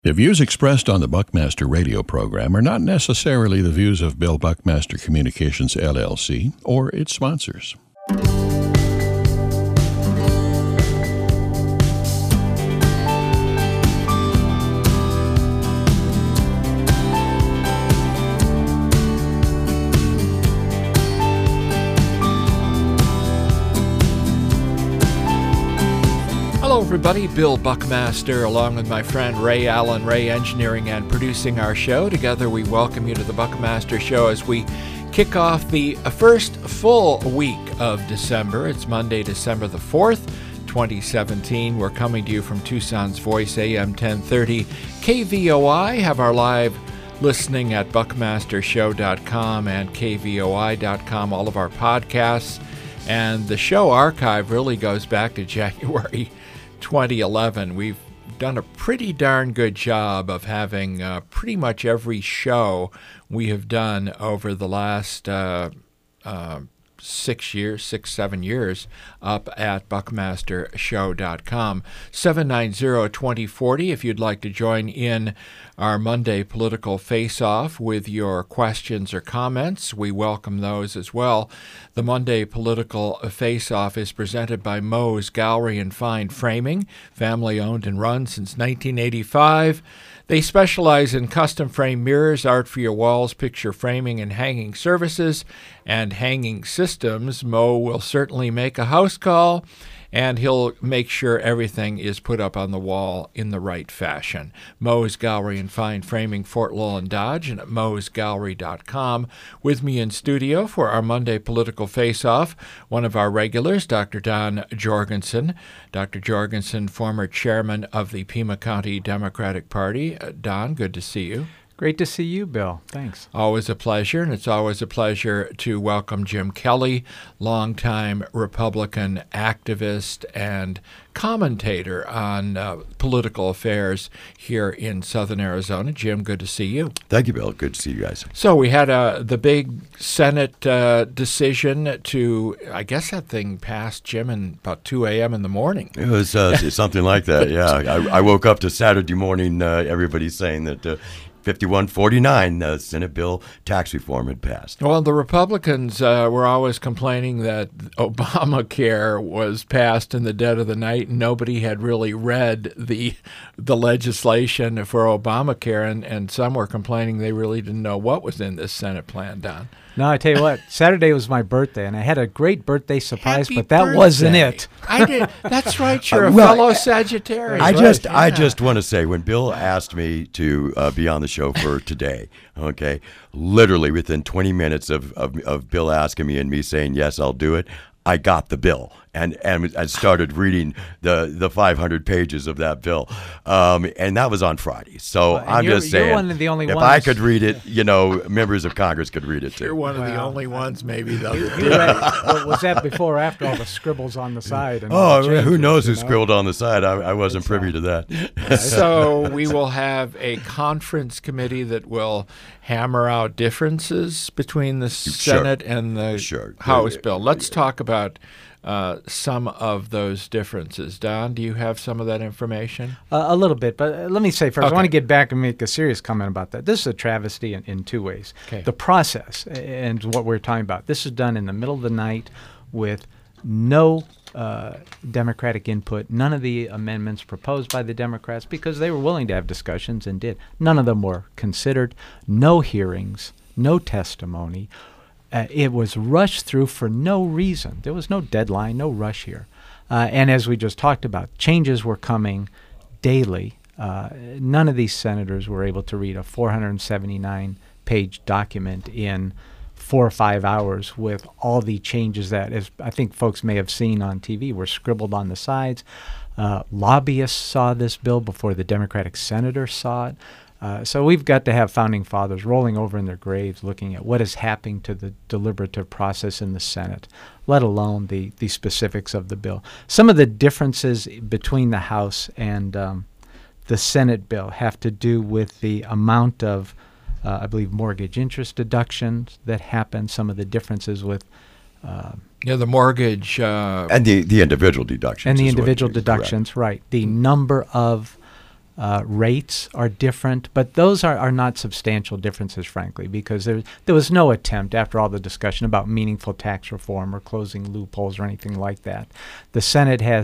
The views expressed on the Buckmaster radio program are not necessarily the views of Bill Buckmaster Communications, LLC, or its sponsors. Hello everybody, Bill Buckmaster along with my friend Ray Allen, Ray Engineering and producing our show. Together we welcome you to the Buckmaster Show as we kick off the first full week of December. It's Monday, December the 4th, 2017. We're coming to you from Tucson's Voice, AM 1030 KVOI. Have our live listening at buckmastershow.com and kvoi.com, all of our podcasts. And the show archive really goes back to January 2011. We've done a pretty darn good job of having pretty much every show we have done over the last 7 years up at buckmastershow.com. 790-2040 if you'd like to join in our Monday political face-off with your questions or comments. We welcome those as well. The Monday political face-off is presented by Moe's Gallery and Fine Framing, family-owned and run since 1985. They specialize in custom frame mirrors, art for your walls, picture framing and hanging services, and hanging systems. Mo will certainly make a house call, and he'll make sure everything is put up on the wall in the right fashion. Moe's Gallery and Fine Framing, Fort Lowell Dodge, and at moesgallery.com. With me in studio for our Monday political face-off, one of our regulars, Dr. Don Jorgensen. Dr. Jorgensen, former chairman of the Pima County Democratic Party. Don, good to see you. Great to see you, Bill. Thanks. Always a pleasure, and it's always a pleasure to welcome Jim Kelly, longtime Republican activist and commentator on political affairs here in southern Arizona. Jim, good to see you. Thank you, Bill. Good to see you guys. So we had the big Senate decision to, I guess that thing passed, Jim, in about 2 a.m. in the morning. It was something like that, yeah. I woke up to Saturday morning, everybody saying that 5149 Senate bill tax reform had passed. Well, the Republicans were always complaining that Obamacare was passed in the dead of the night, and nobody had really read the legislation for Obamacare, and some were complaining they really didn't know what was in this Senate plan, Don. No, I tell you what, Saturday was my birthday, and I had a great birthday surprise, Happy but that birthday. wasn't it. I did. That's right. You're a fellow Sagittarius. I just want to say, when Bill asked me to be on the show for today, okay, literally within 20 minutes of Bill asking me and me saying, yes, I'll do it, I got the bill and I started reading the 500 pages of that bill, and that was on Friday. So I'm just saying, you're one of the only if ones. I could read it, members of Congress could read it too. You're one of the only ones, maybe, though. Was that before or after all the scribbles on the side? And all the changes, who knows who scribbled on the side? I wasn't privy to that. So we will have a conference committee that will hammer out differences between the Senate and the House bill. Let's talk about some of those differences. Don, do you have some of that information? A little bit, but let me say first, Okay. I want to get back and make a serious comment about that. This is a travesty in two ways. Okay. The process and what we're talking about. This is done in the middle of the night with no Democratic input, none of the amendments proposed by the Democrats, because they were willing to have discussions and did. None of them were considered, no hearings, no testimony. It was rushed through for no reason. There was no deadline, no rush here. And as we just talked about, changes were coming daily. None of these senators were able to read a 479-page document in 4 or 5 hours with all the changes that, as I think folks may have seen on TV, were scribbled on the sides. Lobbyists saw this bill before the Democratic senators saw it. So we've got to have founding fathers rolling over in their graves looking at what is happening to the deliberative process in the Senate, let alone the specifics of the bill. Some of the differences between the House and the Senate bill have to do with the amount of, I believe, mortgage interest deductions that happen, some of the differences with the mortgage. And the individual deductions. And the individual deductions, correct. Right. The number of rates are different, but those are not substantial differences, frankly, because there was no attempt, after all the discussion about meaningful tax reform or closing loopholes or anything like that. The Senate has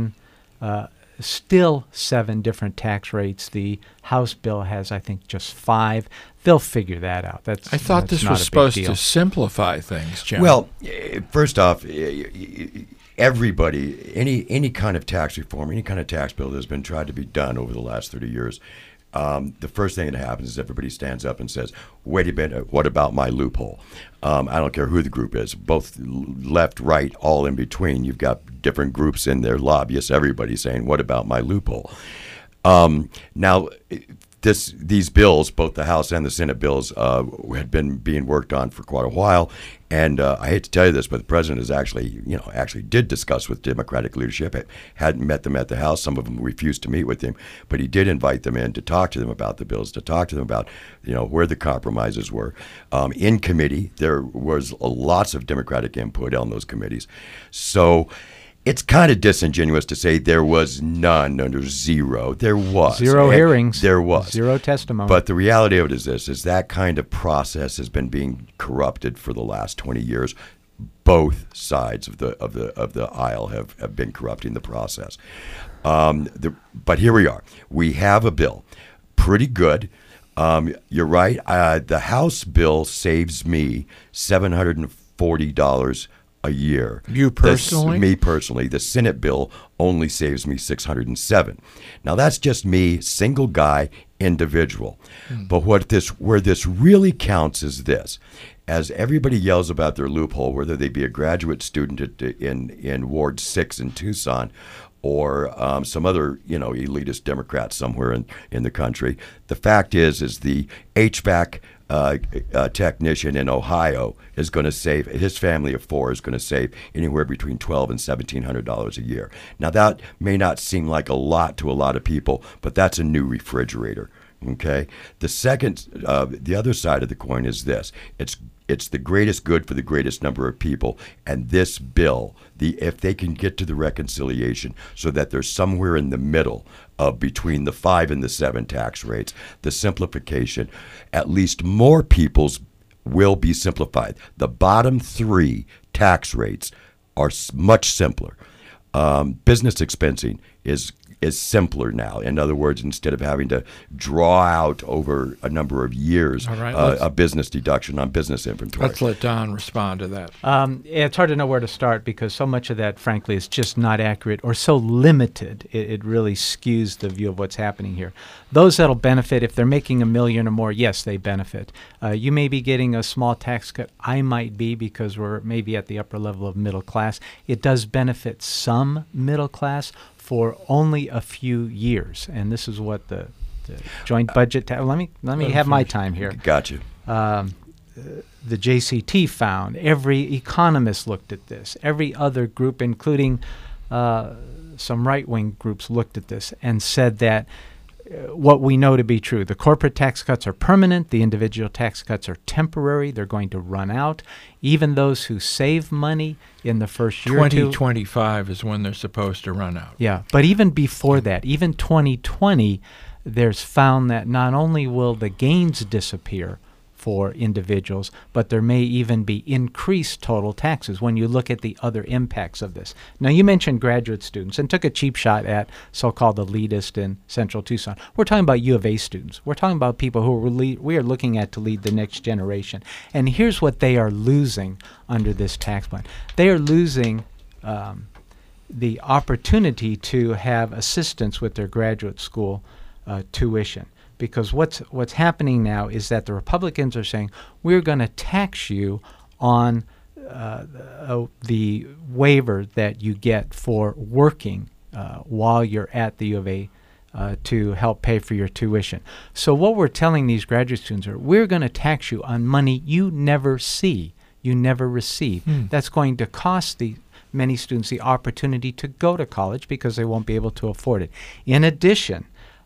still seven different tax rates. The House bill has, I think, just 5. They'll figure that out. I thought this was supposed to simplify things, Jim. Well, first off, everybody, any kind of tax reform, any kind of tax bill that has been tried to be done over the last 30 years, the first thing that happens is everybody stands up and says, wait a minute, what about my loophole? I don't care who the group is, both left, right, all in between. You've got different groups in there, lobbyists, everybody saying, what about my loophole? Now, these bills, both the House and the Senate bills, had been being worked on for quite a while. And I hate to tell you this, but the president has actually did discuss with Democratic leadership. Hadn't met them at the House. Some of them refused to meet with him, but he did invite them in to talk to them about the bills, to talk to them about where the compromises were. In committee, there was lots of Democratic input on those committees. So it's kind of disingenuous to say there was none under zero. There was. Zero hearings. There was. Zero testimony. But the reality of it is this, is that kind of process has been being corrupted for the last 20 years. Both sides of the aisle have been corrupting the process. But here we are. We have a bill. Pretty good. You're right. The House bill saves me $740 a year. You personally? Me personally. The Senate bill only saves me $607. Now that's just me, single guy, individual. But where this really counts is this. As everybody yells about their loophole, whether they be a graduate student in Ward 6 in Tucson or some other elitist Democrat somewhere in the country, the fact is the HVAC technician in Ohio is going to save, his family of 4 is going to save anywhere between $1,200 and $1,700 a year. Now that may not seem like a lot to a lot of people, but that's a new refrigerator. Okay. The other side of the coin is this: it's the greatest good for the greatest number of people, and this bill, if they can get to the reconciliation so that they're somewhere in the middle of between the 5 and the 7 tax rates, the simplification, at least more people's will be simplified. The bottom 3 tax rates are much simpler. Business expensing is simpler now. In other words, instead of having to draw out over a number of years a business deduction on business inventory. Let's let Don respond to that. It's hard to know where to start because so much of that, frankly, is just not accurate or so limited. It really skews the view of what's happening here. Those that'll benefit, if they're making $1 million or more, yes, they benefit. You may be getting a small tax cut. I might be because we're maybe at the upper level of middle class. It does benefit some middle class for only a few years, and this is what the joint budget. Let me have my time here. Got you. The JCT found. Every economist looked at this. Every other group, including some right-wing groups, looked at this and said that what we know to be true. The corporate tax cuts are permanent. The individual tax cuts are temporary. They're going to run out. Even those who save money in the first year or two. 2025 is when they're supposed to run out. Yeah, but even before that, even 2020, there's found that not only will the gains disappear for individuals, but there may even be increased total taxes when you look at the other impacts of this. Now, you mentioned graduate students and took a cheap shot at so-called elitist in Central Tucson. We're talking about U of A students. We're talking about people who we are looking at to lead the next generation. And here's what they are losing under this tax plan. They are losing the opportunity to have assistance with their graduate school tuition. Because what's happening now is that the Republicans are saying, we're going to tax you on the waiver that you get for working while you're at the U of A to help pay for your tuition. So what we're telling these graduate students are, we're going to tax you on money you never see, you never receive. That's going to cost many students the opportunity to go to college because they won't be able to afford it. In addition,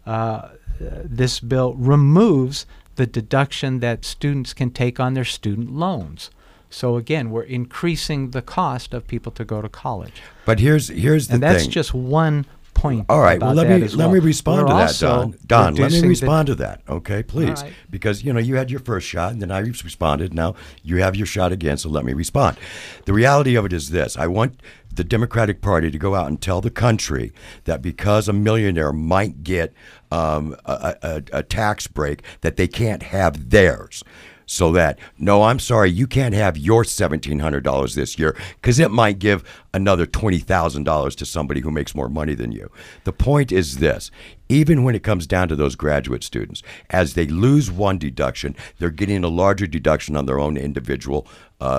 this bill removes the deduction that students can take on their student loans. So again, we're increasing the cost of people to go to college. But here's the thing. And that's just one point. All right. about Well, that as let me respond We're to that, also Don. Don, let me reducing respond to that, okay, please. All right. Because, you had your first shot, and then I responded. Now you have your shot again, so let me respond. The reality of it is this. I want the Democratic Party to go out and tell the country that because a millionaire might get a tax break, that they can't have theirs. So that, no, I'm sorry, you can't have your $1,700 this year because it might give another $20,000 to somebody who makes more money than you. The point is this. Even when it comes down to those graduate students, as they lose one deduction, they're getting a larger deduction on their own individual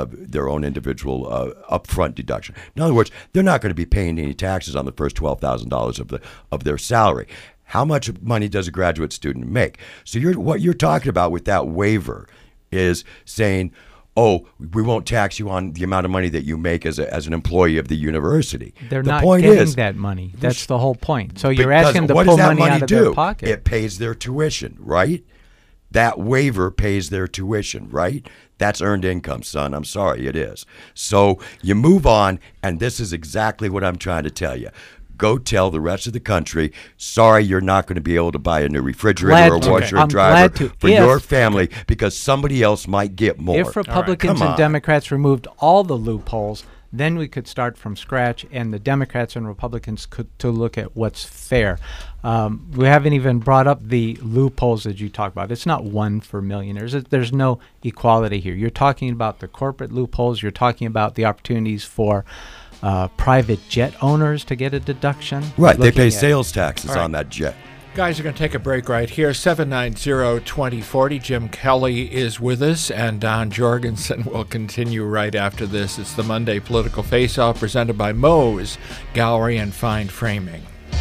upfront deduction. In other words, they're not going to be paying any taxes on the first $12,000 of their salary. How much money does a graduate student make? So what you're talking about with that waiver is saying, oh, we won't tax you on the amount of money that you make as an employee of the university. They're the not point getting is, that money. That's the whole point. So you're because asking them to what pull does that money out of do? their pocket. It pays their tuition, right? That waiver pays their tuition, right? That's earned income, son. I'm sorry, it is. So you move on, and this is exactly what I'm trying to tell you. Go tell the rest of the country, sorry, you're not going to be able to buy a new refrigerator or washer or dryer for your family because somebody else might get more. If Republicans and Democrats removed all the loopholes, then we could start from scratch, and the Democrats and Republicans could to look at what's fair. We haven't even brought up the loopholes that you talk about. It's not one for millionaires. There's no equality here. You're talking about the corporate loopholes. You're talking about the opportunities for private jet owners to get a deduction. Right, they pay sales taxes on that jet. Guys, we're going to take a break right here. 790-2040. Jim Kelly is with us, and Don Jorgensen will continue right after this. It's the Monday Political Face-Off presented by Moe's Gallery and Fine Framing.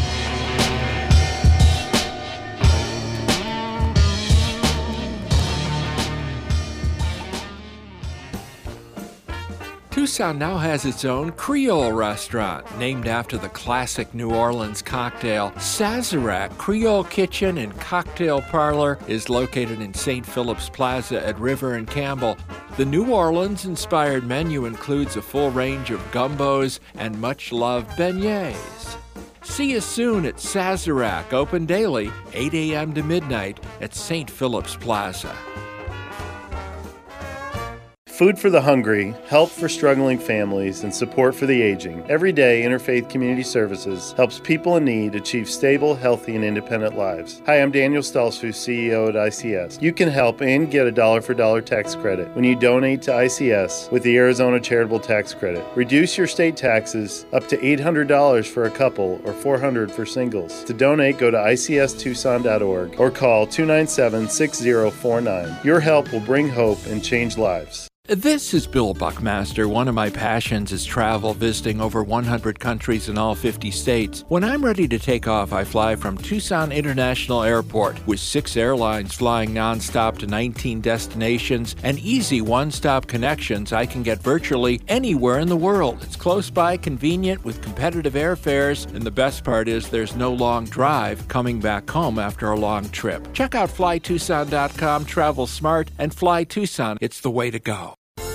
Tucson now has its own Creole restaurant, named after the classic New Orleans cocktail. Sazerac Creole Kitchen and Cocktail Parlor is located in St. Philip's Plaza at River and Campbell. The New Orleans-inspired menu includes a full range of gumbos and much-loved beignets. See you soon at Sazerac, open daily, 8 a.m. to midnight at St. Philip's Plaza. Food for the hungry, help for struggling families, and support for the aging. Every day, Interfaith Community Services helps people in need achieve stable, healthy, and independent lives. Hi, I'm Daniel Stolzfus, CEO at ICS. You can help and get a dollar-for-dollar tax credit when you donate to ICS with the Arizona Charitable Tax Credit. Reduce your state taxes up to $800 for a couple or $400 for singles. To donate, go to icstucson.org or call 297-6049. Your help will bring hope and change lives. This is Bill Buckmaster. One of my passions is travel, visiting over 100 countries in all 50 states. When I'm ready to take off, I fly from Tucson International Airport with 6 airlines flying nonstop to 19 destinations and easy one-stop connections. I can get virtually anywhere in the world. It's close by, convenient, with competitive airfares, and the best part is there's no long drive coming back home after a long trip. Check out flytucson.com, travel smart, and fly Tucson. It's the way to go.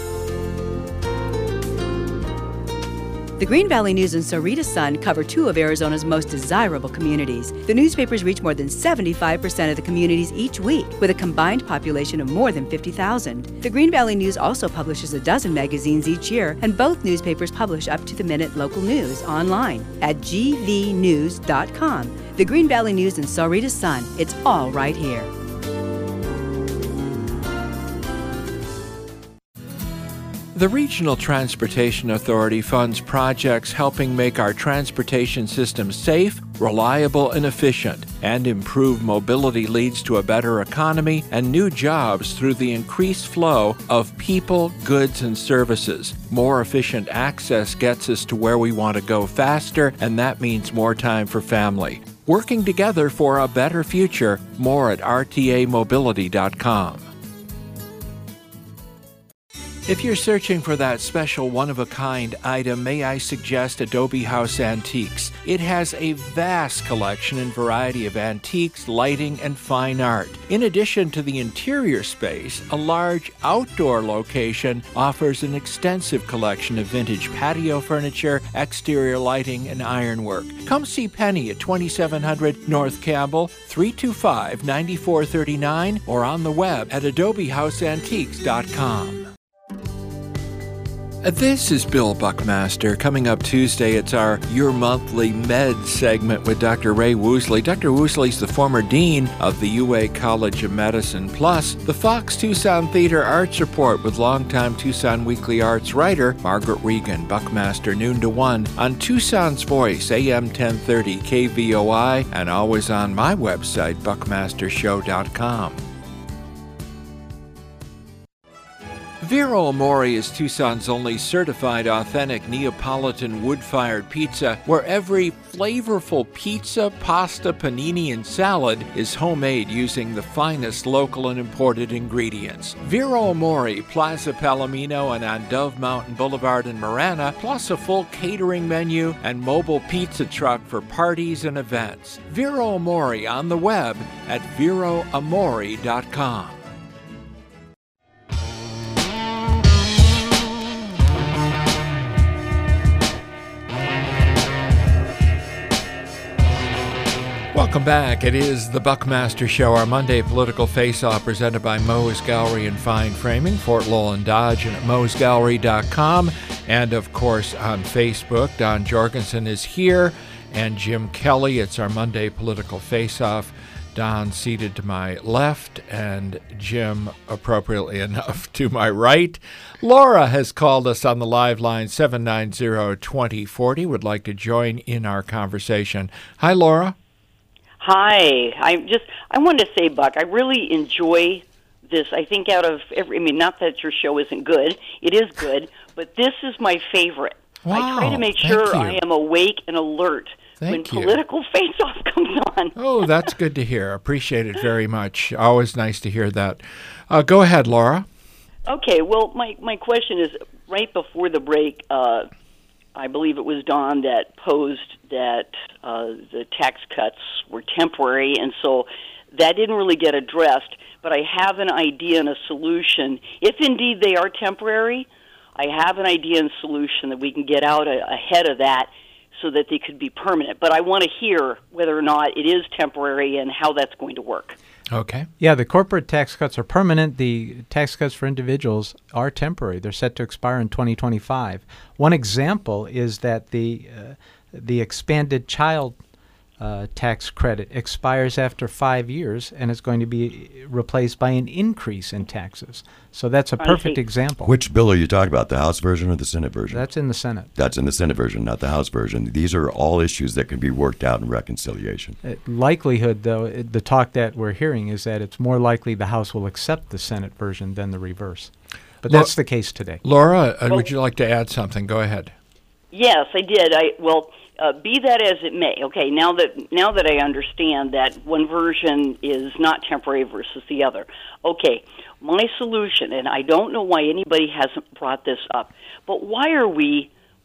The Green Valley News and Sahuarita Sun cover 2 of Arizona's most desirable communities. The newspapers reach more than 75% of the communities each week, with a combined population of more than 50,000. The Green Valley News also publishes a dozen magazines each year, and both newspapers publish up-to-the-minute local news online at gvnews.com. The Green Valley News and Sahuarita Sun, it's all right here. The Regional Transportation Authority funds projects helping make our transportation system safe, reliable, and efficient, and improve mobility leads to a better economy and new jobs through the increased flow of people, goods, and services. More efficient access gets us to where we want to go faster, and that means more time for family. Working together for a better future. More at rtamobility.com. If you're searching for that special one-of-a-kind item, may I suggest Adobe House Antiques. It has a vast collection and variety of antiques, lighting, and fine art. In addition to the interior space, a large outdoor location offers an extensive collection of vintage patio furniture, exterior lighting, and ironwork. Come see Penny at 2700 North Campbell, 325-9439, or on the web at adobehouseantiques.com. This is Bill Buckmaster. Coming up Tuesday, it's our Your Monthly Med segment with Dr. Ray Woosley. Dr. Woosley's the former dean of the UA College of Medicine. Plus, the Fox Tucson Theater Arts Report with longtime Tucson Weekly Arts writer Margaret Regan. Buckmaster, noon to 1 on Tucson's Voice, AM 1030 KVOI, and always on my website, buckmastershow.com. Vero Amore is Tucson's only certified authentic Neapolitan wood-fired pizza, where every flavorful pizza, pasta, panini, and salad is homemade using the finest local and imported ingredients. Vero Amore, Plaza Palomino, and on Dove Mountain Boulevard in Marana, plus a full catering menu and mobile pizza truck for parties and events. Vero Amore on the web at veroamore.com. Welcome back. It is the Buckmaster Show, our Monday political face-off presented by Moe's Gallery and Fine Framing, Fort Lowell and Dodge, and at moesgallery.com. And, of course, on Facebook. Don Jorgensen is here, and Jim Kelly. It's our Monday political face-off. Don seated to my left, and Jim, appropriately enough, to my right. Laura has called us on the live line, 790-2040, would like to join in our conversation. Hi, Laura. Hi. I wanted to say, Buck, I really enjoy this. I think out of not that your show isn't good. It is good, but this is my favorite. Wow, I try to make sure I am awake and alert when political face-off comes on. Oh, that's good to hear. Appreciate it very much. Always nice to hear that. Go ahead, Laura. Okay. Well, my question is, right before the break, I believe it was Don that posed that the tax cuts were temporary, and so that didn't really get addressed. But I have an idea and a solution. If indeed they are temporary, I have an idea and solution that we can get out ahead of that so that they could be permanent. But I want to hear whether or not it is temporary and how that's going to work. Okay. Yeah, the corporate tax cuts are permanent. The tax cuts for individuals are temporary. They're set to expire in 2025. One example is that the expanded child tax credit expires after 5 years and is going to be replaced by an increase in taxes. So that's a perfect example. Which bill are you talking about, the House version or the Senate version? That's in the Senate. That's in the Senate version, not the House version. These are all issues that can be worked out in reconciliation. Likelihood, though, the talk that we're hearing is that it's more likely the House will accept the Senate version than the reverse. But that's the case today. Laura, would you like to add something? Go ahead. Yes, I did. Be that as it may. Okay, now that I understand that one version is not temporary versus the other. Okay, my solution, and I don't know why anybody hasn't brought this up, but why do we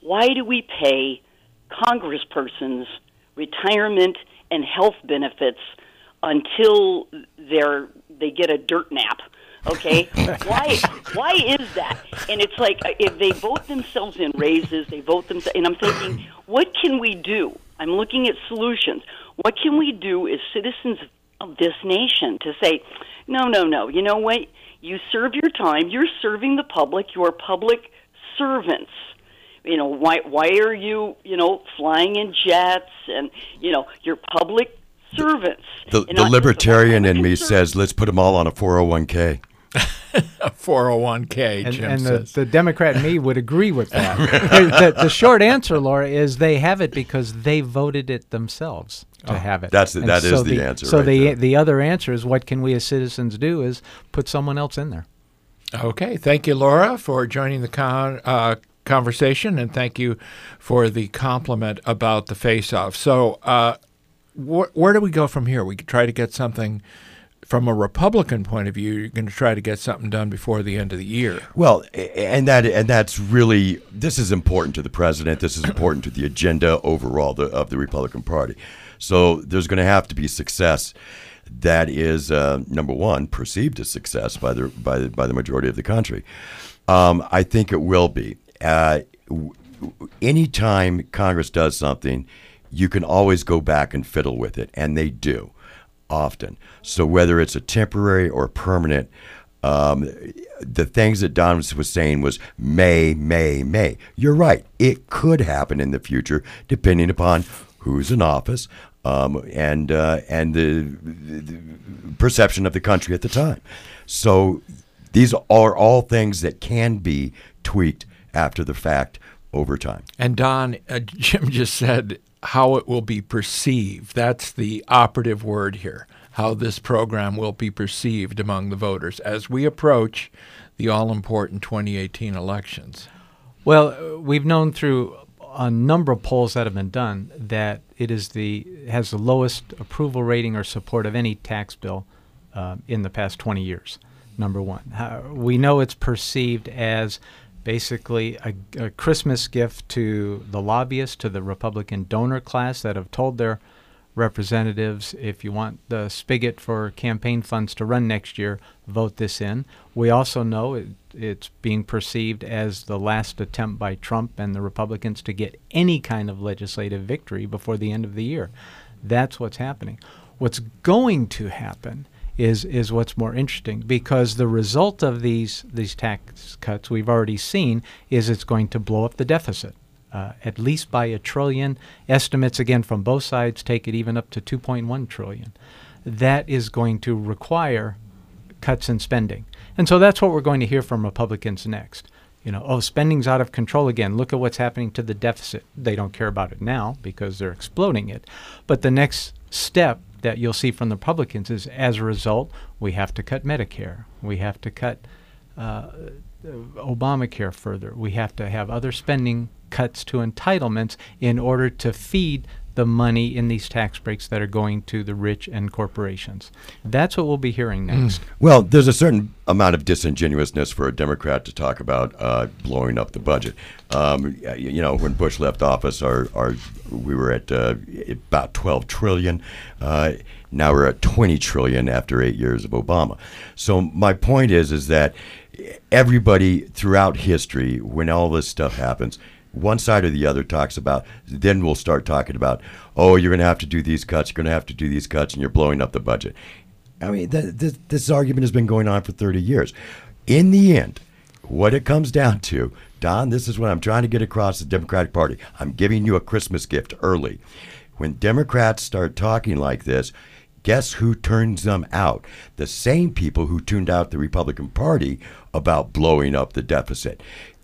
pay congresspersons retirement and health benefits until they get a dirt nap? Okay, why is that? And it's like if they vote themselves in raises, they vote themselves. And I'm thinking, what can we do? I'm looking at solutions. What can we do as citizens of this nation to say, no. You know what? You serve your time. You're serving the public. You're public servants. You know, why are you flying in jets and you're public servants? The libertarian in me says, let's put them all on a 401k. A 401k, Jim and says. the Democrat in me would agree with that. The short answer, Laura, is they have it because they voted it themselves to have it. That is the answer. So right the other answer is what can we as citizens do is put someone else in there. Okay. Thank you, Laura, for joining the conversation, and thank you for the compliment about the face-off. So where do we go from here? We could try to get something from a Republican point of view, you're going to try to get something done before the end of the year. Well, and that's really, this is important to the president. This is important to the agenda overall of the Republican Party. So there's going to have to be success that is, number one, perceived as success by the majority of the country. I think it will be. Anytime Congress does something, you can always go back and fiddle with it, and they do often. So whether it's a temporary or permanent, the things that Don was saying was may. You're right. It could happen in the future, depending upon who's in office and the perception of the country at the time. So these are all things that can be tweaked after the fact over time. And Don, Jim just said how it will be perceived. That's the operative word here, how this program will be perceived among the voters as we approach the all-important 2018 elections. Well, we've known through a number of polls that have been done that it has the lowest approval rating or support of any tax bill in the past 20 years, number one. We know it's perceived as basically a Christmas gift to the lobbyists, to the Republican donor class that have told their representatives, if you want the spigot for campaign funds to run next year, vote this in. We also know it's being perceived as the last attempt by Trump and the Republicans to get any kind of legislative victory before the end of the year. That's what's happening. What's going to happen is what's more interesting, because the result of these tax cuts we've already seen is it's going to blow up the deficit. At least by $1 trillion. Estimates, again, from both sides take it even up to $2.1 trillion. That is going to require cuts in spending. And so that's what we're going to hear from Republicans next. Spending's out of control again. Look at what's happening to the deficit. They don't care about it now because they're exploding it. But the next step that you'll see from the Republicans is, as a result, we have to cut Medicare. We have to cut Obamacare further. We have to have other spending cuts to entitlements in order to feed the money in these tax breaks that are going to the rich and corporations. That's what we'll be hearing next. Well, there's a certain amount of disingenuousness for a Democrat to talk about blowing up the budget. When Bush left office, we were at about $12 trillion. Now we're at $20 trillion after 8 years of Obama. So my point is that everybody throughout history, when all this stuff happens, one side or the other talks about, then we'll start talking about, oh, you're going to have to do these cuts, and you're blowing up the budget. I mean, this argument has been going on for 30 years. In the end, what it comes down to, Don, this is what I'm trying to get across the Democratic Party. I'm giving you a Christmas gift early. When Democrats start talking like this, guess who turns them out? The same people who tuned out the Republican Party about blowing up the deficit.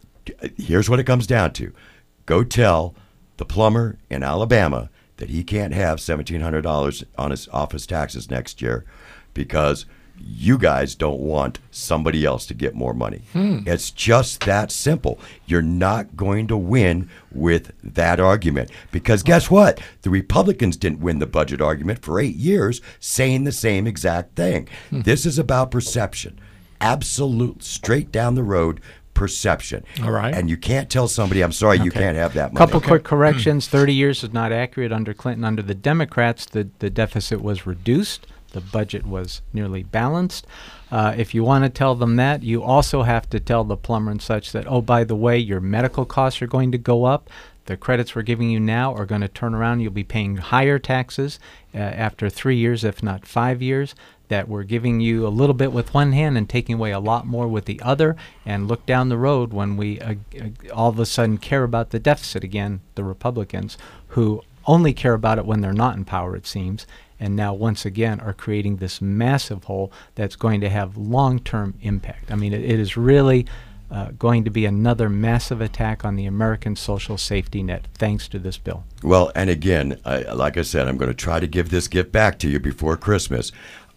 Here's what it comes down to. Go tell the plumber in Alabama that he can't have $1,700 on his office taxes next year because you guys don't want somebody else to get more money. It's just that simple. You're not going to win with that argument because guess what? The Republicans didn't win the budget argument for 8 years saying the same exact thing. This is about perception. Absolute, straight down the road perception. All right. And you can't tell somebody, I'm sorry, you can't have that money. Couple quick corrections. 30 years is not accurate under Clinton. Under the Democrats, the deficit was reduced. The budget was nearly balanced. If you want to tell them that, you also have to tell the plumber and such that, oh, by the way, your medical costs are going to go up. The credits we're giving you now are going to turn around. You'll be paying higher taxes after 3 years, if not 5 years. That we're giving you a little bit with one hand and taking away a lot more with the other. And look down the road when we all of a sudden care about the deficit again, the Republicans, who only care about it when they're not in power, it seems, and now once again are creating this massive hole that's going to have long-term impact. I mean, it is really going to be another massive attack on the American social safety net thanks to this bill. Well, and again, like I said, I'm going to try to give this gift back to you before Christmas.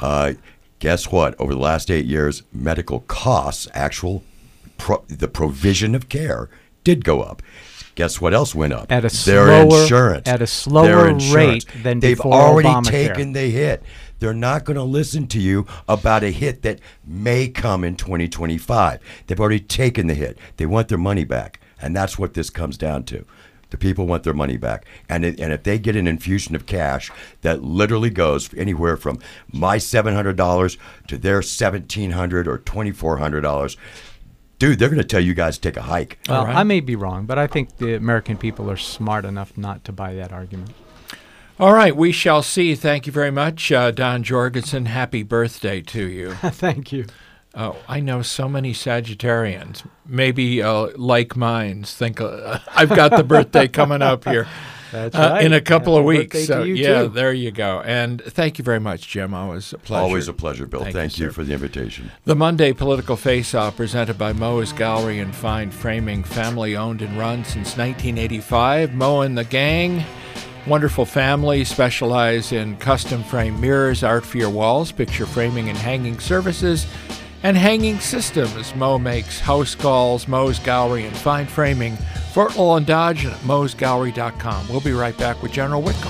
Guess what? Over the last 8 years, medical costs, the provision of care did go up. Guess what else went up? At a their slower, insurance. At a slower rate than They've before already Obamacare. taken the hit. They're not going to listen to you about a hit that may come in 2025. They've already taken the hit. They want their money back. And that's what this comes down to. The people want their money back. And if they get an infusion of cash that literally goes anywhere from my $700 to their $1,700 or $2,400, dude, they're going to tell you guys to take a hike. Well, I may be wrong, but I think the American people are smart enough not to buy that argument. All right, we shall see. Thank you very much, Don Jorgensen. Happy birthday to you. Thank you. Oh, I know so many Sagittarians, maybe like minds, think I've got the birthday coming up here. That's right. In a couple of weeks. So yeah, too. There you go. And thank you very much, Jim. Always a pleasure. Always a pleasure, Bill. Thank you sir. for the invitation. The Monday Political Face-Off, presented by Moe's Gallery and Fine Framing, family-owned and run since 1985. Moe and the gang, wonderful family, specialize in custom frame mirrors, art for your walls, picture framing and hanging services, and hanging systems. Moe makes house calls, Moe's Gallery and Fine Framing, Fort Lowell and Dodge, and at moesgallery.com. We'll be right back with General Whitcomb.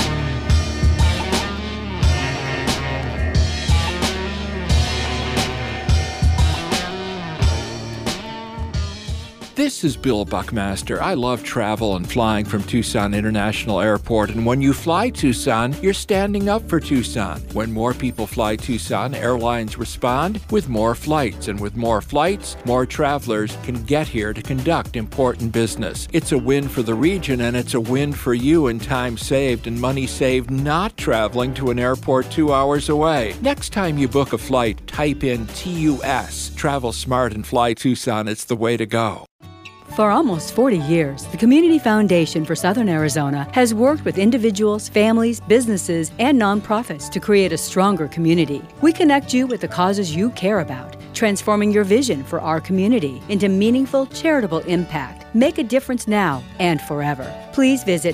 This is Bill Buckmaster. I love travel and flying from Tucson International Airport, and when you fly Tucson, you're standing up for Tucson. When more people fly Tucson, airlines respond with more flights, and with more flights, more travelers can get here to conduct important business. It's a win for the region, and it's a win for you in time saved and money saved not traveling to an airport 2 hours away. Next time you book a flight, type in TUS. Travel smart and fly Tucson. It's the way to go. For almost 40 years, the Community Foundation for Southern Arizona has worked with individuals, families, businesses, and nonprofits to create a stronger community. We connect you with the causes you care about, transforming your vision for our community into meaningful, charitable impact. Make a difference now and forever. Please visit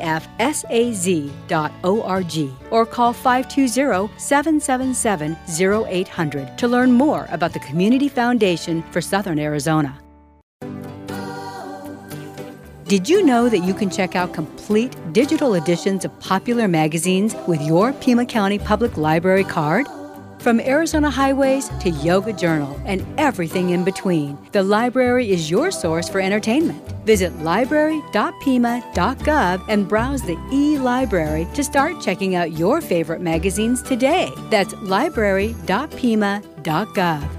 cfsaz.org or call 520-777-0800 to learn more about the Community Foundation for Southern Arizona. Did you know that you can check out complete digital editions of popular magazines with your Pima County Public Library card? From Arizona Highways to Yoga Journal and everything in between, the library is your source for entertainment. Visit library.pima.gov and browse the e-library to start checking out your favorite magazines today. That's library.pima.gov.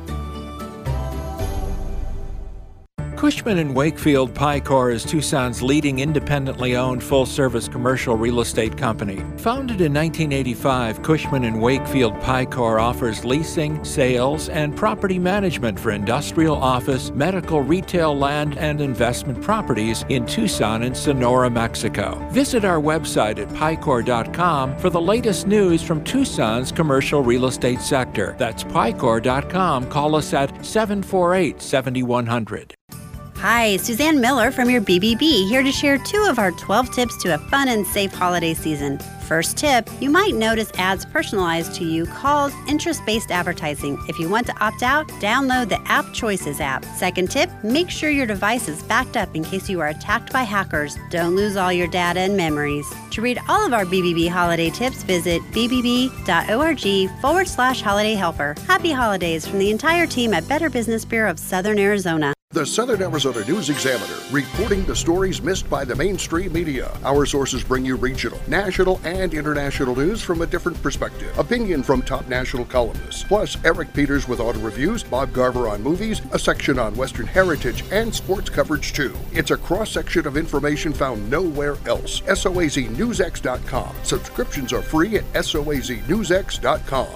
Cushman & Wakefield Picor is Tucson's leading independently owned full-service commercial real estate company. Founded in 1985, Cushman & Wakefield Picor offers leasing, sales, and property management for industrial, office, medical, retail, land, and investment properties in Tucson and Sonora, Mexico. Visit our website at picor.com for the latest news from Tucson's commercial real estate sector. That's picor.com. Call us at 748-7100. Hi, Suzanne Miller from your BBB, here to share 2 of our 12 tips to a fun and safe holiday season. First tip, you might notice ads personalized to you called interest-based advertising. If you want to opt out, download the App Choices app. Second tip, make sure your device is backed up in case you are attacked by hackers. Don't lose all your data and memories. To read all of our BBB holiday tips, visit bbb.org/holiday helper. Happy holidays from the entire team at Better Business Bureau of Southern Arizona. The Southern Arizona News Examiner, reporting the stories missed by the mainstream media. Our sources bring you regional, national, and international news from a different perspective. Opinion from top national columnists, plus Eric Peters with auto reviews, Bob Garver on movies, a section on Western heritage, and sports coverage too. It's a cross-section of information found nowhere else. SOAZNewsX.com. Subscriptions are free at SOAZNewsX.com.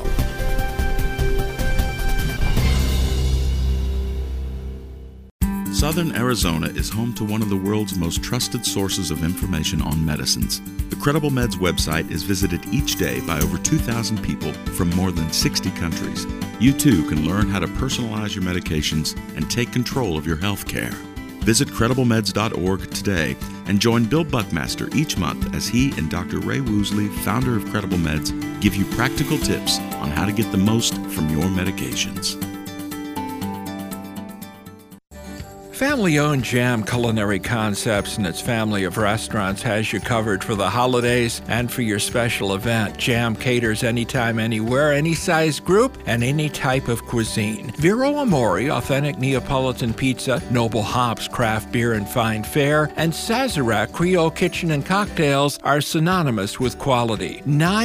Southern Arizona is home to one of the world's most trusted sources of information on medicines. The Credible Meds website is visited each day by over 2,000 people from more than 60 countries. You too can learn how to personalize your medications and take control of your health care. Visit CredibleMeds.org today and join Bill Buckmaster each month as he and Dr. Ray Woosley, founder of Credible Meds, give you practical tips on how to get the most from your medications. Family-owned Jam Culinary Concepts and its family of restaurants has you covered for the holidays and for your special event. Jam caters anytime, anywhere, any size group, and any type of cuisine. Vero Amore, authentic Neapolitan pizza, Noble Hops craft beer and fine fare, and Sazerac Creole kitchen and cocktails are synonymous with quality.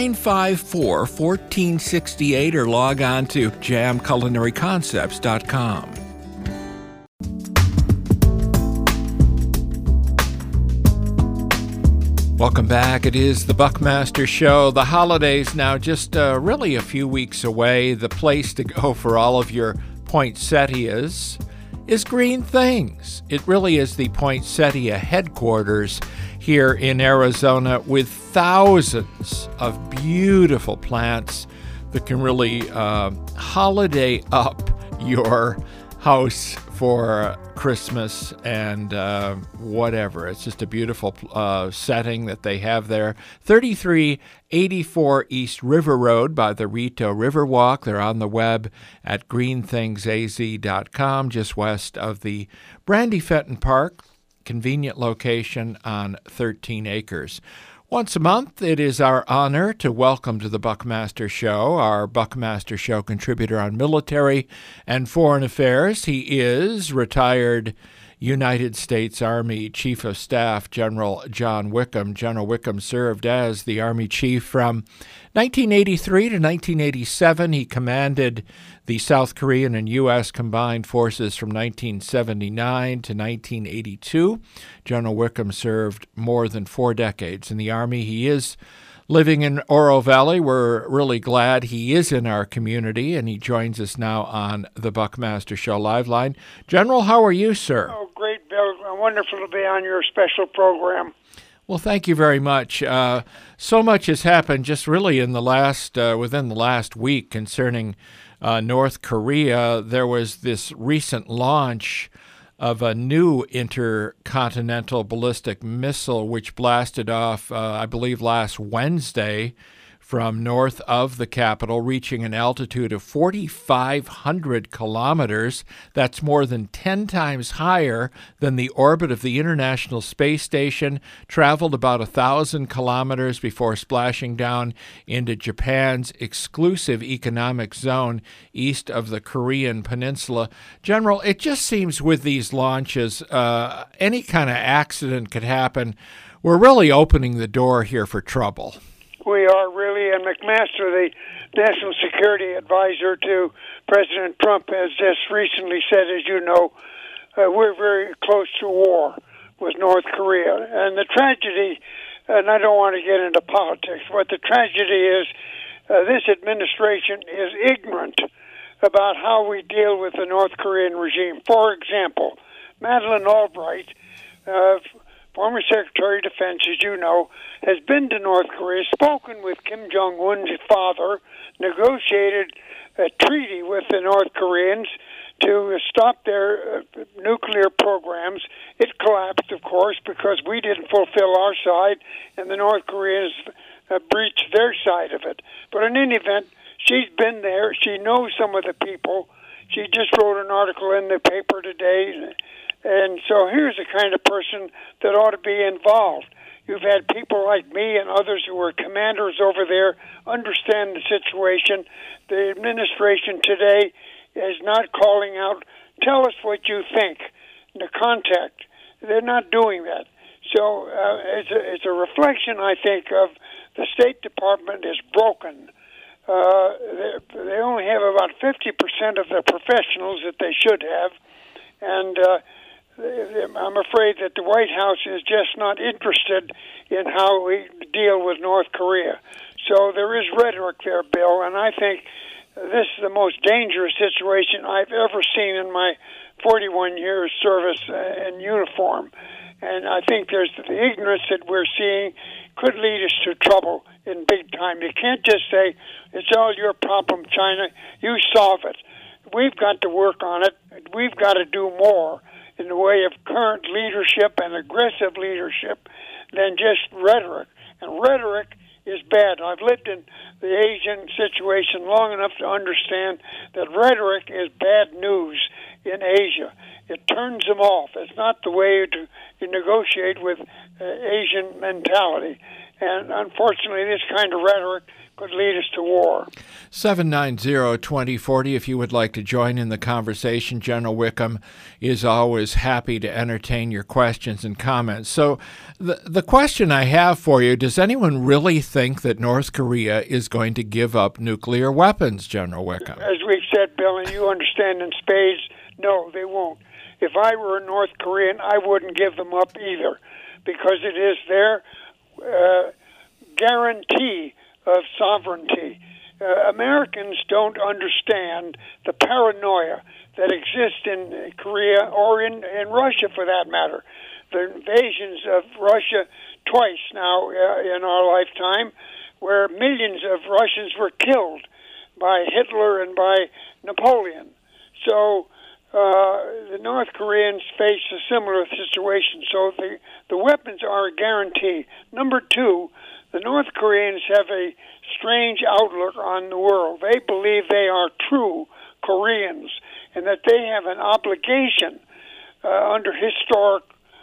954-1468 or log on to jamculinaryconcepts.com. Welcome back. It is the Buckmaster Show. The holidays now just really a few weeks away. The place to go for all of your poinsettias is Green Things. It really is the poinsettia headquarters here in Arizona, with thousands of beautiful plants that can really holiday up your house for Christmas and whatever. It's just a beautiful setting that they have there. 3384 East River Road by the Rito Riverwalk. They're on the web at greenthingsaz.com, just west of the Brandy Fenton Park. Convenient location on 13 acres. Once a month, it is our honor to welcome to the Buckmaster Show our Buckmaster Show contributor on military and foreign affairs. He is retired United States Army Chief of Staff General John Wickham. General Wickham served as the Army Chief from 1983 to 1987. He commanded the South Korean and U.S. Combined Forces from 1979 to 1982. General Wickham served more than 4 decades in the Army. He is living in Oro Valley. We're really glad he is in our community, and he joins us now on the Buckmaster Show Live Line. General, how are you, sir? Oh, great, Bill. Wonderful to be on your special program. Well, thank you very much. So much has happened just really in the within the last week concerning North Korea. There was this recent launch of a new intercontinental ballistic missile, which blasted off, I believe, last Wednesday from north of the capital, reaching an altitude of 4,500 kilometers. That's more than 10 times higher than the orbit of the International Space Station, traveled about 1,000 kilometers before splashing down into Japan's exclusive economic zone east of the Korean Peninsula. General, it just seems with these launches, any kind of accident could happen. We're really opening the door here for trouble. We are really, and McMaster, the National Security Advisor to President Trump, has just recently said, as you know, we're very close to war with North Korea. And the tragedy, and I don't want to get into politics, what the tragedy is, this administration is ignorant about how we deal with the North Korean regime. For example, Madeleine Albright, former Secretary of Defense, as you know, has been to North Korea, spoken with Kim Jong-un's father, negotiated a treaty with the North Koreans to stop their nuclear programs. It collapsed, of course, because we didn't fulfill our side, and the North Koreans breached their side of it. But in any event, she's been there. She knows some of the people. She just wrote an article in the paper today. And so here's the kind of person that ought to be involved. You've had people like me and others who are commanders over there understand the situation. The administration today is not calling out, tell us what you think, the contact. They're not doing that. So it's a reflection, I think, of the State Department is broken. They only have about 50% of the professionals that they should have. And I'm afraid that the White House is just not interested in how we deal with North Korea. So there is rhetoric there, Bill, and I think this is the most dangerous situation I've ever seen in my 41 years service in uniform. And I think there's the ignorance that we're seeing could lead us to trouble in big time. You can't just say, it's all your problem, China. You solve it. We've got to work on it. We've got to do more in the way of current leadership and aggressive leadership than just rhetoric. And rhetoric is bad. I've lived in the Asian situation long enough to understand that rhetoric is bad news in Asia. It turns them off. It's not the way you negotiate with Asian mentality. And unfortunately, this kind of rhetoric could lead us to war. 790-2040, if you would like to join in the conversation. General Wickham is always happy to entertain your questions and comments. So the question I have for you, does anyone really think that North Korea is going to give up nuclear weapons, General Wickham? As we've said, Bill, and you understand in spades, no, they won't. If I were a North Korean, I wouldn't give them up either, because it is their guarantee of sovereignty. Americans don't understand the paranoia that exists in Korea or in Russia, for that matter. The invasions of Russia twice now in our lifetime, where millions of Russians were killed by Hitler and by Napoleon. So the North Koreans face a similar situation. So the weapons are a guarantee. Number two, the North Koreans have a strange outlook on the world. They believe they are true Koreans and that they have an obligation under historic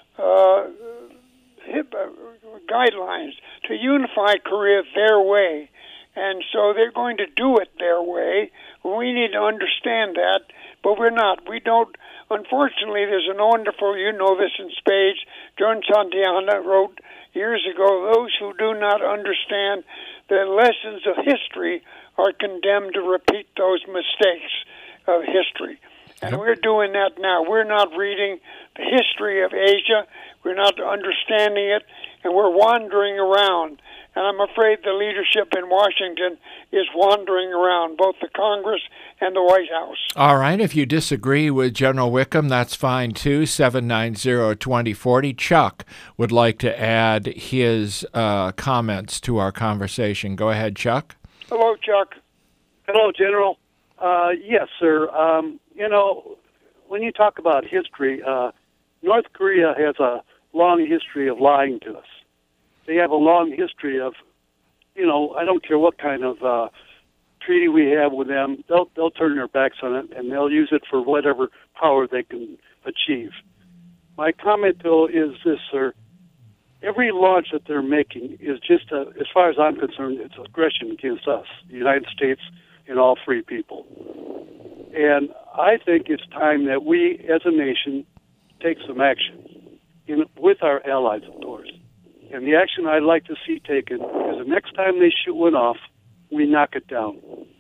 guidelines to unify Korea their way. And so they're going to do it their way. We need to understand that, but we're not. We don't. Unfortunately, there's a wonderful, you know this in spades, John Santayana wrote years ago, those who do not understand the lessons of history are condemned to repeat those mistakes of history. And we're doing that now. We're not reading the history of Asia. We're not understanding it, and we're wandering around. And I'm afraid the leadership in Washington is wandering around, both the Congress and the White House. All right. If you disagree with General Wickham, that's fine, too. 790-2040. Chuck would like to add his comments to our conversation. Go ahead, Chuck. Hello, Chuck. Hello, General. Yes, sir. When you talk about history, North Korea has a long history of lying to us. They have a long history of, I don't care what kind of treaty we have with them, they'll turn their backs on it, and they'll use it for whatever power they can achieve. My comment, though, is this, sir. Every launch that they're making is just, as far as I'm concerned, it's aggression against us, the United States, and all free people. And I think it's time that we, as a nation, take some action with our allies, of course. And the action I'd like to see taken is the next time they shoot one off, we knock it down.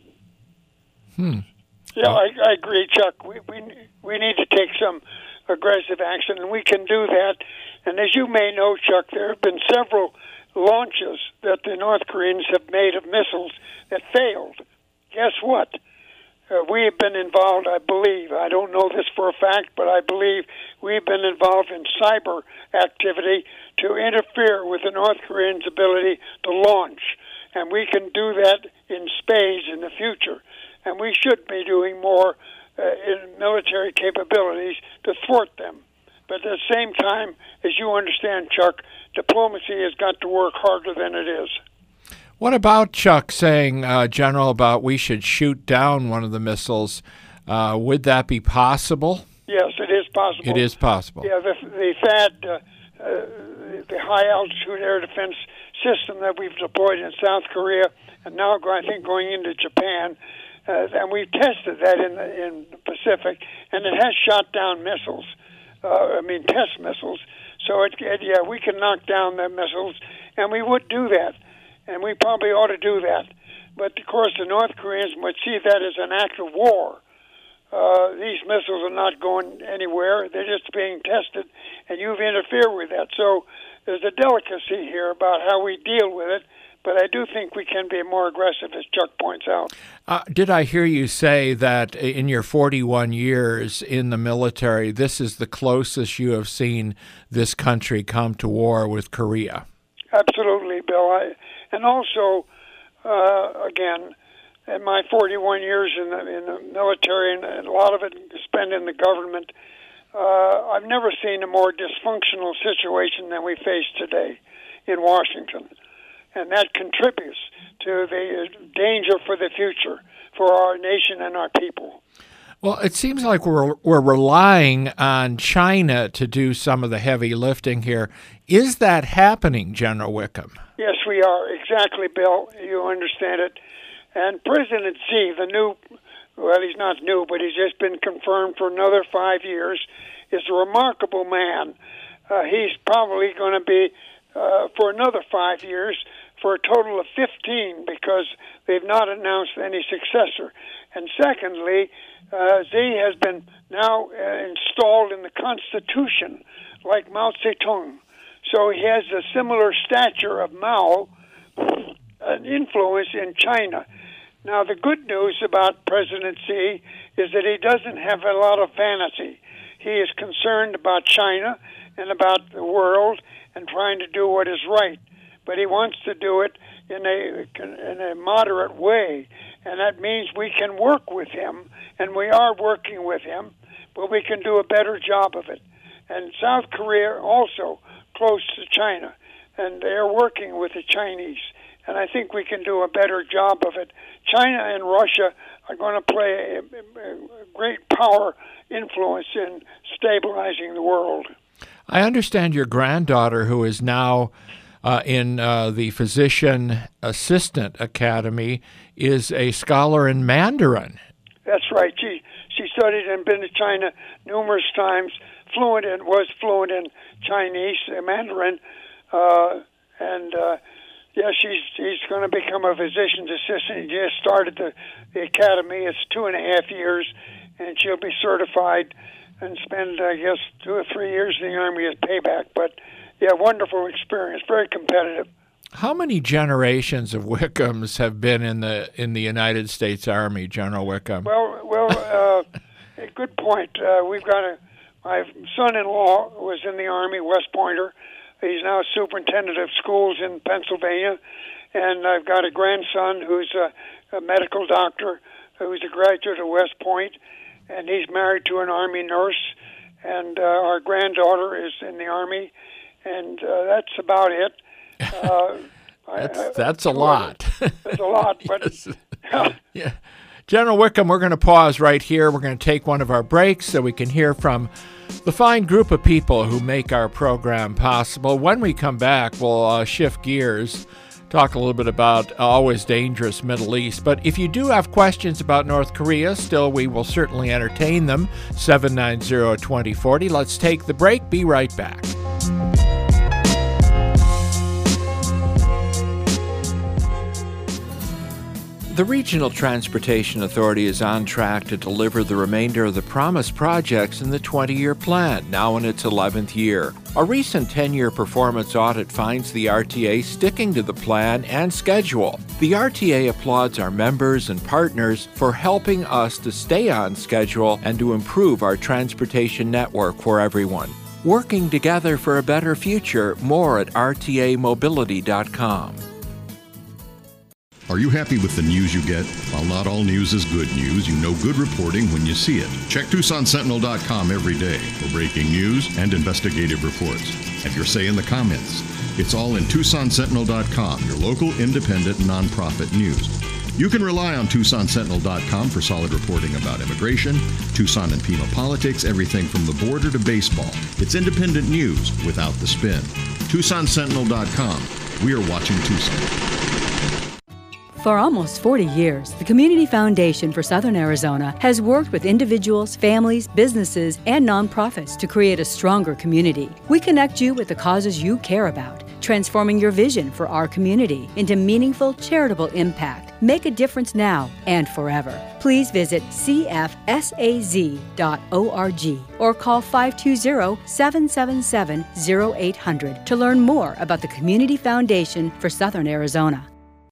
Yeah, I agree, Chuck. We need to take some aggressive action, and we can do that. And as you may know, Chuck, there have been several launches that the North Koreans have made of missiles that failed. Guess what? We have been involved, I believe. I don't know this for a fact, but I believe we've been involved in cyber activity to interfere with the North Koreans' ability to launch. And we can do that in spades in the future. And we should be doing more in military capabilities to thwart them. But at the same time, as you understand, Chuck, diplomacy has got to work harder than it is. What about Chuck saying, General, about we should shoot down one of the missiles? Would that be possible? Yes, it is possible. It is possible. Yeah, the THAAD, the high-altitude air defense system that we've deployed in South Korea, and now I think going into Japan, and we've tested that in the Pacific, and it has shot down missiles. Test missiles. So we can knock down the missiles, and we would do that. And we probably ought to do that. But, of course, the North Koreans would see that as an act of war. These missiles are not going anywhere. They're just being tested, and you've interfered with that. So there's a delicacy here about how we deal with it, but I do think we can be more aggressive, as Chuck points out. Did I hear you say that in your 41 years in the military, this is the closest you have seen this country come to war with Korea? Absolutely, Bill. And also, again, in my 41 years in the military, and a lot of it spent in the government, I've never seen a more dysfunctional situation than we face today in Washington. And that contributes to the danger for the future for our nation and our people. Well, it seems like we're relying on China to do some of the heavy lifting here. Is that happening, General Wickham? Yes, we are. Exactly, Bill. You understand it. And President Xi, he's not new, but he's just been confirmed for another 5 years, is a remarkable man. He's probably going to be for another 5 years, for a total of 15, because they've not announced any successor. And secondly, Xi has been now installed in the Constitution, like Mao Zedong. So he has a similar stature of Mao, an influence in China. Now, the good news about President Xi is that he doesn't have a lot of vanity. He is concerned about China and about the world and trying to do what is right. But he wants to do it in a moderate way, and that means we can work with him, and we are working with him, but we can do a better job of it. And South Korea also close to China, and they're working with the Chinese, and I think we can do a better job of it. China and Russia are going to play a great power influence in stabilizing the world. I understand your granddaughter, who is now in the Physician Assistant Academy, is a scholar in Mandarin. That's right. She studied and been to China numerous times, was fluent in Chinese, Mandarin, she's going to become a physician's assistant. She just started the academy. It's 2.5 years, and she'll be certified and spend, I guess, 2 or 3 years in the Army as payback. But, yeah, wonderful experience, very competitive. How many generations of Wickhams have been in the United States Army, General Wickham? Well, a good point. We've got my son-in-law was in the Army, West Pointer. He's now superintendent of schools in Pennsylvania. And I've got a grandson who's a medical doctor who's a graduate of West Point, and he's married to an Army nurse. And our granddaughter is in the Army, and that's about it. That's a lot. That's a lot, but yeah. General Wickham, we're going to pause right here. We're going to take one of our breaks so we can hear from the fine group of people who make our program possible. When we come back, we'll shift gears, talk a little bit about always dangerous Middle East. But if you do have questions about North Korea, still, we will certainly entertain them. 790-2040. Let's take the break. Be right back. The Regional Transportation Authority is on track to deliver the remainder of the promised projects in the 20-year plan, now in its 11th year. A recent 10-year performance audit finds the RTA sticking to the plan and schedule. The RTA applauds our members and partners for helping us to stay on schedule and to improve our transportation network for everyone. Working together for a better future, more at rtamobility.com. Are you happy with the news you get? While not all news is good news, you know good reporting when you see it. Check TucsonSentinel.com every day for breaking news and investigative reports. Have your say in the comments. It's all in TucsonSentinel.com, your local independent nonprofit news. You can rely on TucsonSentinel.com for solid reporting about immigration, Tucson and Pima politics, everything from the border to baseball. It's independent news without the spin. TucsonSentinel.com. We are watching Tucson. For almost 40 years, the Community Foundation for Southern Arizona has worked with individuals, families, businesses, and nonprofits to create a stronger community. We connect you with the causes you care about, transforming your vision for our community into meaningful, charitable impact. Make a difference now and forever. Please visit cfsaz.org or call 520-777-0800 to learn more about the Community Foundation for Southern Arizona.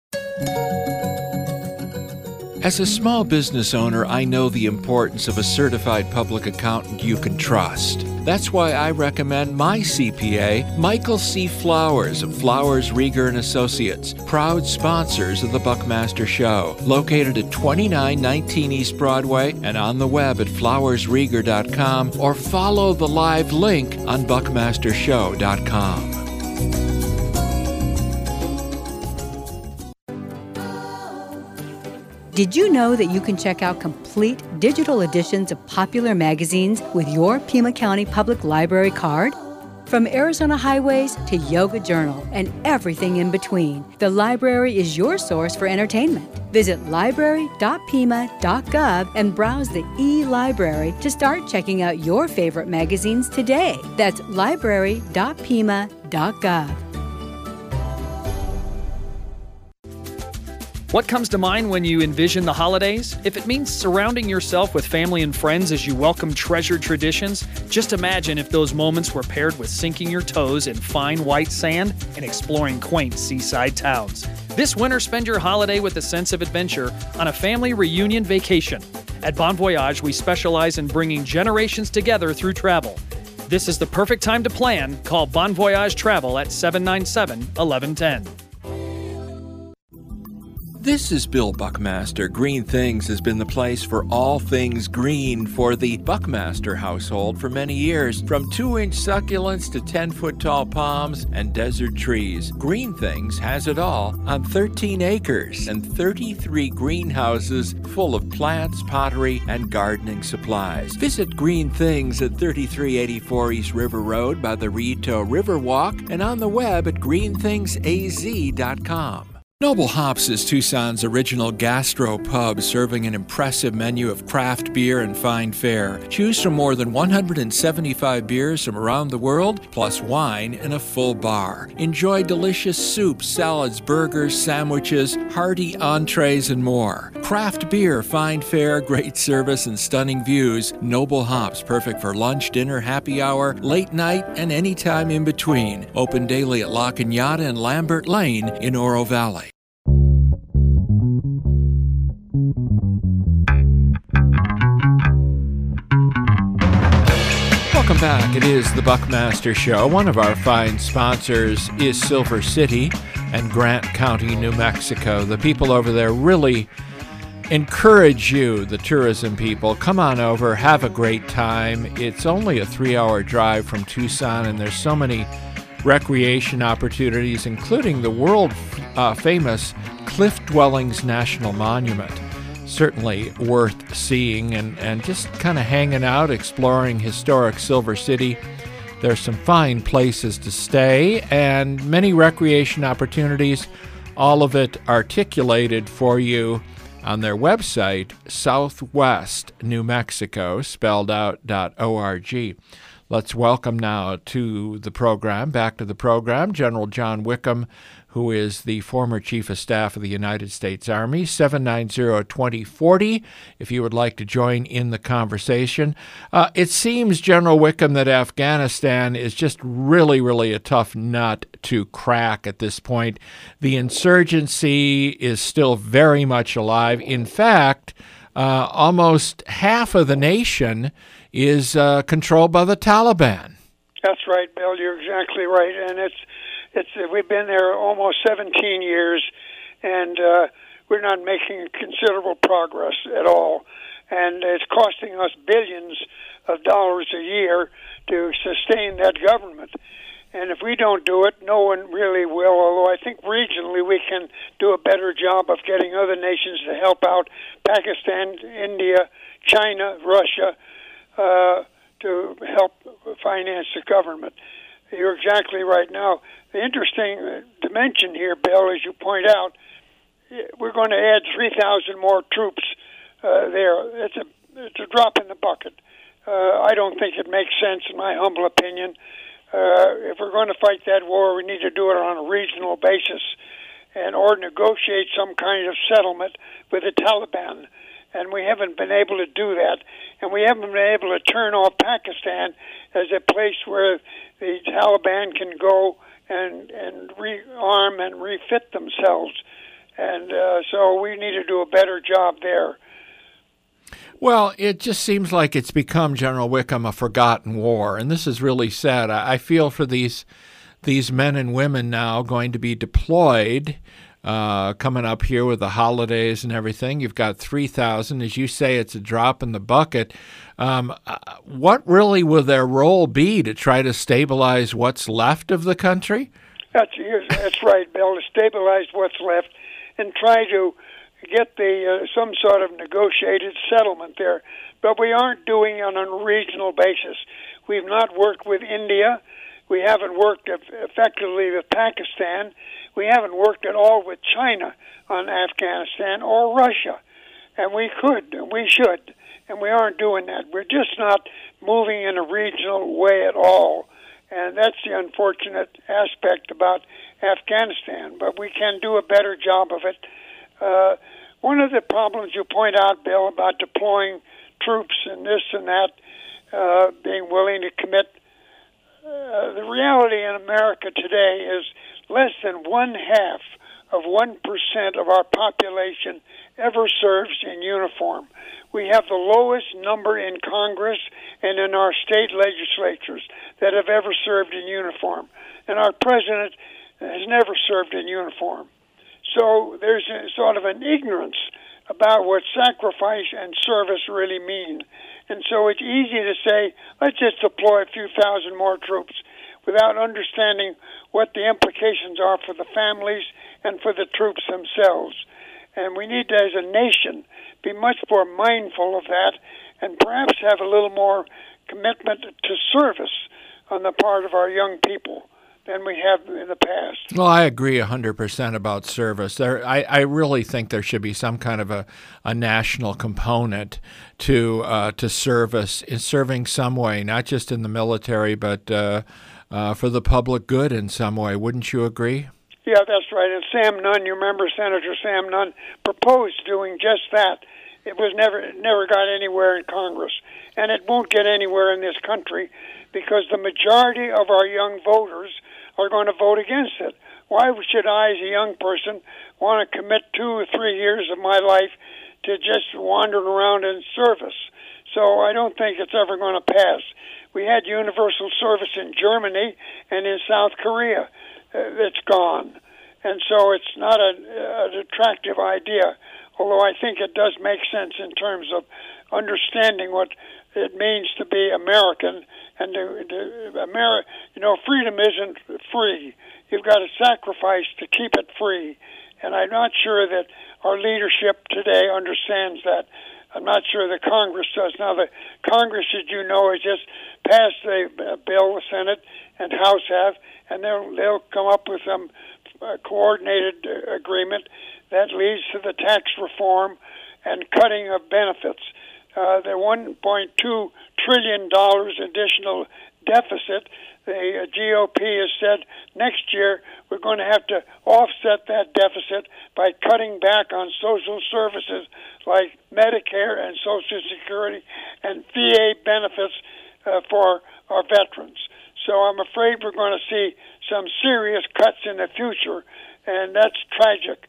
As a small business owner, I know the importance of a certified public accountant you can trust. That's why I recommend my CPA, Michael C. Flowers of Flowers, Rieger & Associates, proud sponsors of the Buckmaster Show, located at 2919 East Broadway and on the web at flowersrieger.com, or follow the live link on buckmastershow.com. Did you know that you can check out complete digital editions of popular magazines with your Pima County Public Library card? From Arizona Highways to Yoga Journal and everything in between, the library is your source for entertainment. Visit library.pima.gov and browse the e-library to start checking out your favorite magazines today. That's library.pima.gov. What comes to mind when you envision the holidays? If it means surrounding yourself with family and friends as you welcome treasured traditions, just imagine if those moments were paired with sinking your toes in fine white sand and exploring quaint seaside towns. This winter, spend your holiday with a sense of adventure on a family reunion vacation. At Bon Voyage, we specialize in bringing generations together through travel. This is the perfect time to plan. Call Bon Voyage Travel at 797-1110. This is Bill Buckmaster. Green Things has been the place for all things green for the Buckmaster household for many years. From 2-inch succulents to 10-foot tall palms and desert trees, Green Things has it all on 13 acres and 33 greenhouses full of plants, pottery, and gardening supplies. Visit Green Things at 3384 East River Road by the Rito Riverwalk and on the web at greenthingsaz.com. Noble Hops is Tucson's original gastro pub, serving an impressive menu of craft beer and fine fare. Choose from more than 175 beers from around the world, plus wine and a full bar. Enjoy delicious soups, salads, burgers, sandwiches, hearty entrees, and more. Craft beer, fine fare, great service, and stunning views. Noble Hops, perfect for lunch, dinner, happy hour, late night, and any time in between. Open daily at La Cañada and Lambert Lane in Oro Valley. Welcome back. It is the Buckmaster Show. One of our fine sponsors is Silver City and Grant County, New Mexico. The people over there really encourage you, the tourism people. Come on over, have a great time. It's only a 3-hour drive from Tucson, and there's so many recreation opportunities, including the world-famous Cliff Dwellings National Monument. Certainly worth seeing and just kind of hanging out, exploring historic Silver City. There's some fine places to stay and many recreation opportunities, all of it articulated for you on their website, Southwest New Mexico, spelled out .org. Let's welcome now to the program, back to the program, General John Wickham, who is the former Chief of Staff of the United States Army, 790-2040, if you would like to join in the conversation. It seems, General Wickham, that Afghanistan is just really, really a tough nut to crack at this point. The insurgency is still very much alive. In fact, almost half of the nation is controlled by the Taliban. That's right, Bill. You're exactly right. And we've been there almost 17 years, and we're not making considerable progress at all. And it's costing us billions of dollars a year to sustain that government. And if we don't do it, no one really will, although I think regionally we can do a better job of getting other nations to help out, Pakistan, India, China, Russia, to help finance the government. You're exactly right. Now, the interesting dimension here, Bill, as you point out, we're going to add 3,000 more troops there. It's a drop in the bucket. I don't think it makes sense, in my humble opinion. If we're going to fight that war, we need to do it on a regional basis or negotiate some kind of settlement with the Taliban. And we haven't been able to do that. And we haven't been able to turn off Pakistan as a place where the Taliban can go and rearm and refit themselves. And so we need to do a better job there. Well, it just seems like it's become, General Wickham, a forgotten war. And this is really sad. I feel for these men and women now going to be deployed coming up here with the holidays and everything. You've got 3,000. As you say, it's a drop in the bucket. What really will their role be to try to stabilize what's left of the country? That's right, Bill, to stabilize what's left and try to get the some sort of negotiated settlement there. But we aren't doing it on a regional basis. We've not worked with India. We haven't worked effectively with Pakistan. We haven't worked at all with China on Afghanistan or Russia. And we could, and we should, and we aren't doing that. We're just not moving in a regional way at all. And that's the unfortunate aspect about Afghanistan. But we can do a better job of it. One of the problems you point out, Bill, about deploying troops and this and that, being willing to commit, the reality in America today is less than 1/2 of 1% of our population ever serves in uniform. We have the lowest number in Congress and in our state legislatures that have ever served in uniform. And our president has never served in uniform. So there's a sort of an ignorance about what sacrifice and service really mean. And so it's easy to say, let's just deploy a few thousand more troops without understanding what the implications are for the families and for the troops themselves. And we need to, as a nation, be much more mindful of that and perhaps have a little more commitment to service on the part of our young people than we have in the past. Well, I agree 100% about service. I really think there should be some kind of a national component to service, in serving some way, not just in the military, but for the public good in some way. Wouldn't you agree? Yeah, that's right. And Sam Nunn, you remember Senator Sam Nunn, proposed doing just that. It never got anywhere in Congress, and it won't get anywhere in this country because the majority of our young voters are going to vote against it. Why should I, as a young person, want to commit 2 or 3 years of my life to just wandering around in service? So I don't think it's ever going to pass. We had universal service in Germany and in South Korea. It's gone. And so it's not an attractive idea, although I think it does make sense in terms of understanding what it means to be American. And freedom isn't free. You've got to sacrifice to keep it free. And I'm not sure that our leadership today understands that. I'm not sure the Congress does. Now, the Congress, as you know, has just passed a bill, the Senate and House have, and they'll come up with some coordinated agreement that leads to the tax reform and cutting of benefits. The $1.2 trillion additional deficit, the GOP has said next year we're going to have to offset that deficit by cutting back on social services like Medicare and Social Security and VA benefits for our veterans. So I'm afraid we're going to see some serious cuts in the future, and that's tragic.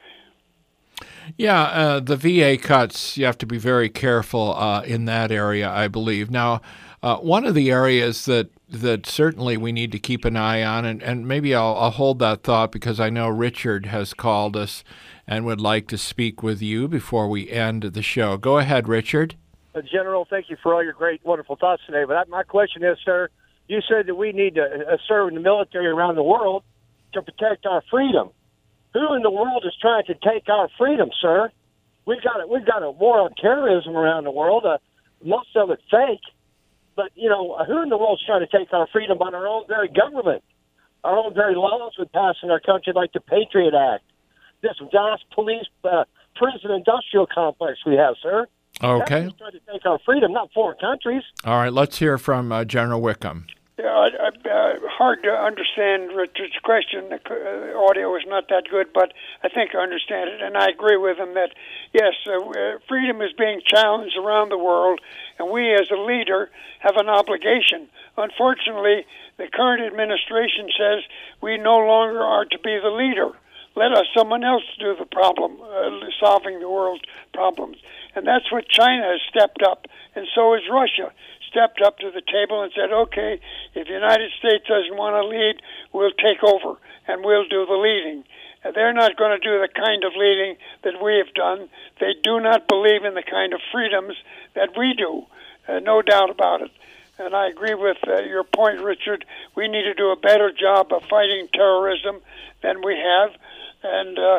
Yeah, the VA cuts, you have to be very careful in that area, I believe. Now, one of the areas that certainly we need to keep an eye on, and maybe I'll hold that thought because I know Richard has called us and would like to speak with you before we end the show. Go ahead, Richard. General, thank you for all your great, wonderful thoughts today. But my question is, sir, you said that we need to serve in the military around the world to protect our freedom. Who in the world is trying to take our freedom, sir? We've got a war on terrorism around the world. Most of it fake. But, who in the world is trying to take our freedom on our own very government? Our own very laws we pass in our country, like the Patriot Act. This vast police, prison industrial complex we have, sir. Okay. That's trying to take our freedom, not foreign countries. All right, let's hear from General Wickham. Yeah, hard to understand Richard's question. The audio is not that good, but I think I understand it, and I agree with him that, yes, freedom is being challenged around the world, and we as a leader have an obligation. Unfortunately, the current administration says we no longer are to be the leader. Let someone else do the problem, solving the world's problems. And that's what China has stepped up, and so has Russia. Stepped up to the table and said, okay, if the United States doesn't want to lead, we'll take over and we'll do the leading. And they're not going to do the kind of leading that we have done. They do not believe in the kind of freedoms that we do, no doubt about it. And I agree with your point, Richard. We need to do a better job of fighting terrorism than we have. And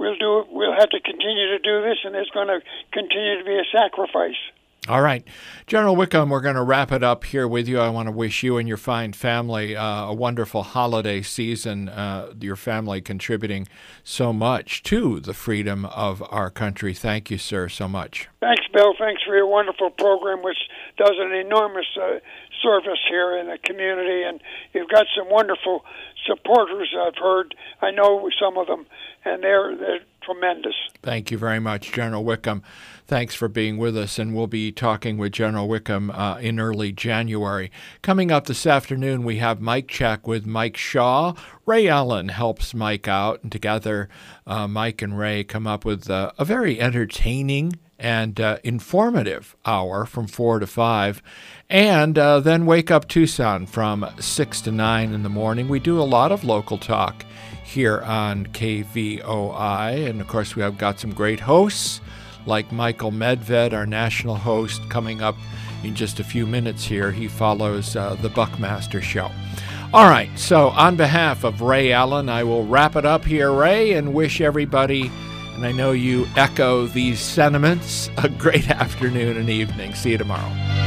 We'll have to continue to do this, and it's going to continue to be a sacrifice. All right. General Wickham, we're going to wrap it up here with you. I want to wish you and your fine family a wonderful holiday season, your family contributing so much to the freedom of our country. Thank you, sir, so much. Thanks, Bill. Thanks for your wonderful program, which does an enormous service here in the community. And you've got some wonderful supporters, I've heard. I know some of them, and they're tremendous. Thank you very much, General Wickham. Thanks for being with us, and we'll be talking with General Wickham in early January. Coming up this afternoon, we have Mike Check with Mike Shaw. Ray Allen helps Mike out, and together Mike and Ray come up with a very entertaining and informative hour from 4 to 5. And then Wake Up Tucson from 6 to 9 in the morning. We do a lot of local talk here on KVOI. And, of course, we have got some great hosts like Michael Medved, our national host, coming up in just a few minutes here. He follows the Buckmaster Show. All right, so on behalf of Ray Allen, I will wrap it up here, Ray, and wish everybody, and I know you echo these sentiments, a great afternoon and evening. See you tomorrow.